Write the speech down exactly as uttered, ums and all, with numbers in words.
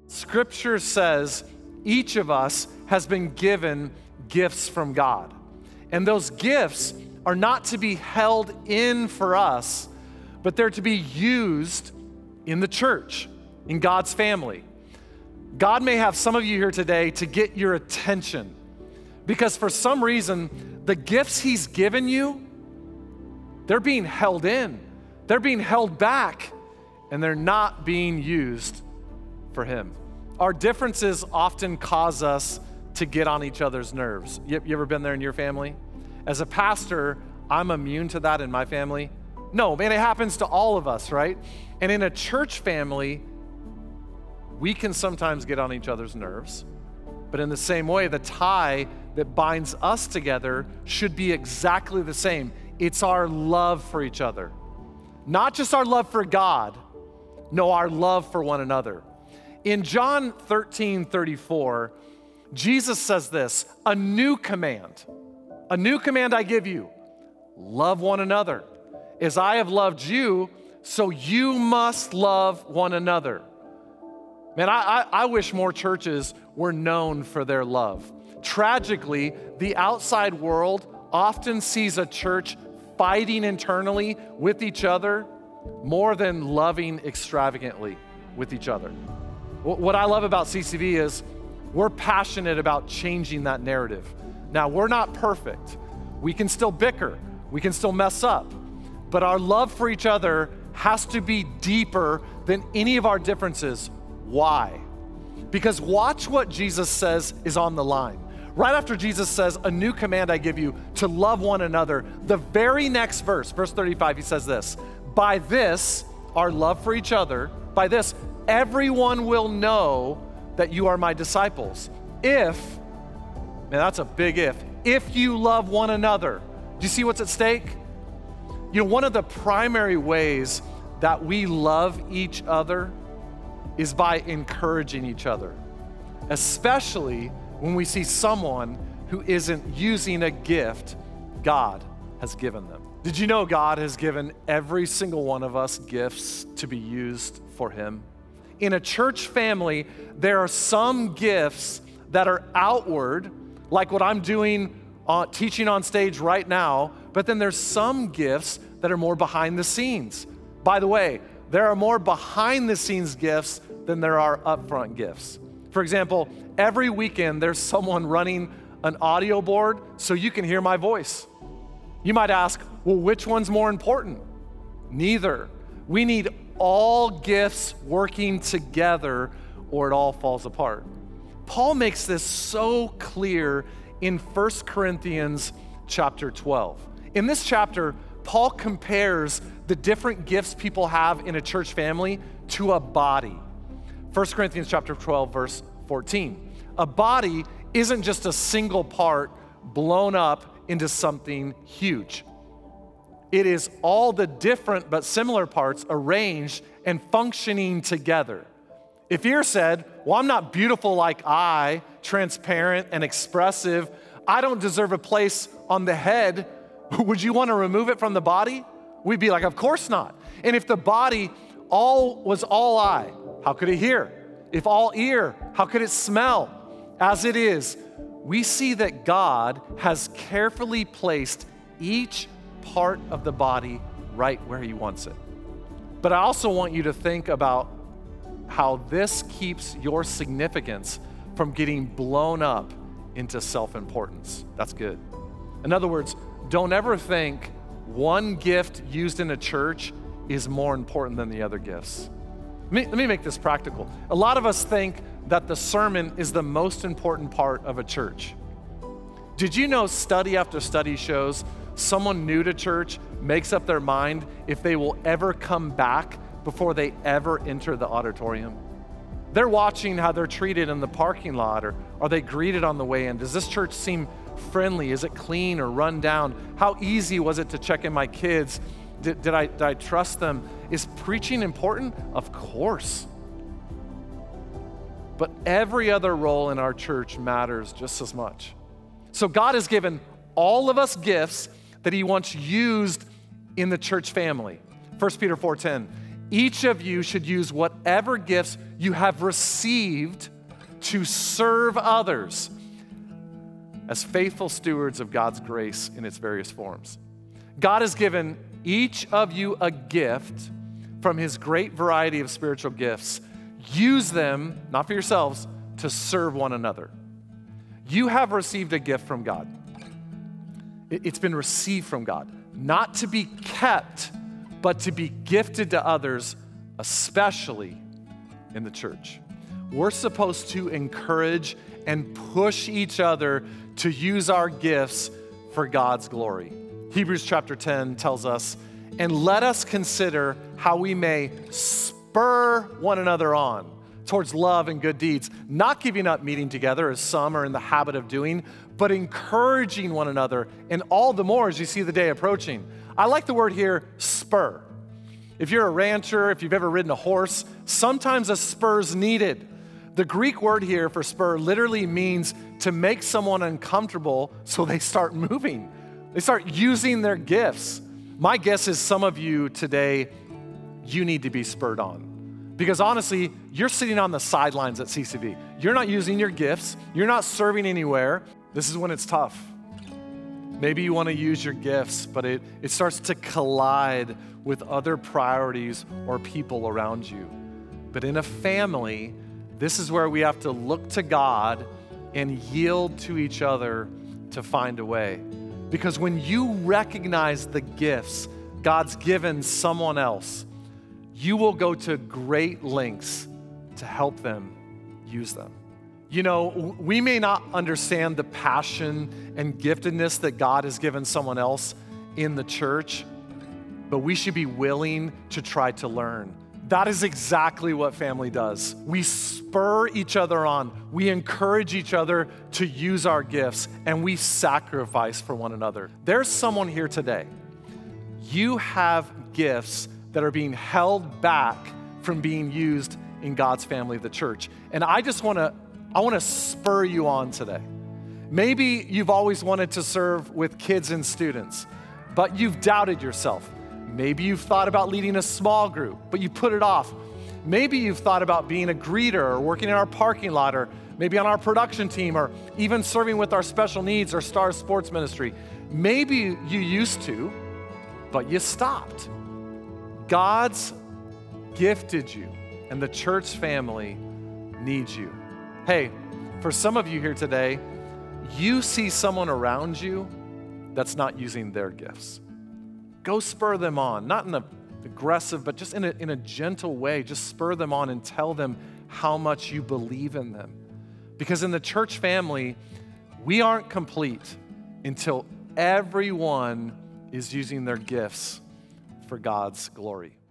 Scripture says each of us has been given gifts from God. And those gifts are not to be held in for us, but they're to be used in the church, in God's family. God may have some of you here today to get your attention because for some reason, the gifts He's given you, they're being held in, they're being held back, and they're not being used for Him. Our differences often cause us to get on each other's nerves. You, you ever been there in your family? As a pastor, I'm immune to that in my family. No, man, it happens to all of us, right? And in a church family, we can sometimes get on each other's nerves. But in the same way, the tie that binds us together should be exactly the same. It's our love for each other. Not just our love for God, no, our love for one another. In John thirteen thirty-four, Jesus says this, a new command, a new command I give you, love one another. As I have loved you, so you must love one another. Man, I, I, I wish more churches were known for their love. Tragically, the outside world often sees a church fighting internally with each other more than loving extravagantly with each other. What I love about C C V is we're passionate about changing that narrative. Now, we're not perfect. We can still bicker. We can still mess up. But our love for each other has to be deeper than any of our differences. Why? Because watch what Jesus says is on the line. Right after Jesus says, a new command I give you, to love one another, the very next verse, verse thirty-five, he says this, by this, our love for each other, by this, everyone will know that you are my disciples. If, man, that's a big if, if you love one another. Do you see what's at stake? You know, one of the primary ways that we love each other is by encouraging each other, especially when we see someone who isn't using a gift God has given them. Did you know God has given every single one of us gifts to be used for Him? In a church family, there are some gifts that are outward, like what I'm doing, uh, teaching on stage right now, but then there's some gifts that are more behind the scenes. By the way, there are more behind the scenes gifts than there are upfront gifts. For example, every weekend there's someone running an audio board so you can hear my voice. You might ask, well, which one's more important? Neither. We need all gifts working together or it all falls apart. Paul makes this so clear in First Corinthians chapter twelve. In this chapter, Paul compares the different gifts people have in a church family to a body. First Corinthians chapter twelve, verse fourteen. A body isn't just a single part blown up into something huge. It is all the different but similar parts arranged and functioning together. If ear said, well, I'm not beautiful like eye, transparent and expressive, I don't deserve a place on the head, would you want to remove it from the body? We'd be like, of course not. And if the body all was all eye, how could it hear? If all ear, how could it smell? As it is, we see that God has carefully placed each part of the body right where He wants it. But I also want you to think about how this keeps your significance from getting blown up into self-importance. That's good. In other words, don't ever think one gift used in a church is more important than the other gifts. Let me, let me make this practical. A lot of us think that the sermon is the most important part of a church. Did you know study after study shows someone new to church makes up their mind if they will ever come back before they ever enter the auditorium? They're watching how they're treated in the parking lot, or are they greeted on the way in? Does this church seem friendly? Is it clean or run down? How easy was it to check in my kids? Did, did, I, did I trust them? Is preaching important? Of course. But every other role in our church matters just as much. So God has given all of us gifts that He wants used in the church family. First Peter four ten, Each of you should use whatever gifts you have received to serve others as faithful stewards of God's grace in its various forms. God has given each of you a gift from his great variety of spiritual gifts. Use them, not for yourselves, to serve one another. You have received a gift from God. It's been received from God, not to be kept, but to be gifted to others, especially in the church. We're supposed to encourage and push each other to use our gifts for God's glory. Hebrews chapter ten tells us, and let us consider how we may spur one another on towards love and good deeds, not giving up meeting together as some are in the habit of doing, but encouraging one another, and all the more as you see the day approaching. I like the word here, spur. If you're a rancher, if you've ever ridden a horse, sometimes a spur's needed. The Greek word here for spur literally means to make someone uncomfortable so they start moving. They start using their gifts. My guess is some of you today, you need to be spurred on. Because honestly, you're sitting on the sidelines at C C V. You're not using your gifts. You're not serving anywhere. This is when it's tough. Maybe you want to use your gifts, but it, it starts to collide with other priorities or people around you. But in a family, this is where we have to look to God and yield to each other to find a way. Because when you recognize the gifts God's given someone else, you will go to great lengths to help them use them. You know, we may not understand the passion and giftedness that God has given someone else in the church, but we should be willing to try to learn. That is exactly what family does. We spur each other on. We encourage each other to use our gifts, and we sacrifice for one another. There's someone here today. You have gifts that are being held back from being used in God's family of the church. And I just want to I want to spur you on today. Maybe you've always wanted to serve with kids and students, but you've doubted yourself. Maybe you've thought about leading a small group, but you put it off. Maybe you've thought about being a greeter or working in our parking lot or maybe on our production team or even serving with our special needs or Star Sports Ministry. Maybe you used to, but you stopped. God's gifted you, and the church family needs you. Hey, for some of you here today, you see someone around you that's not using their gifts. Go spur them on, not in an aggressive, but just in a, in a gentle way. Just spur them on and tell them how much you believe in them. Because in the church family, we aren't complete until everyone is using their gifts for God's glory.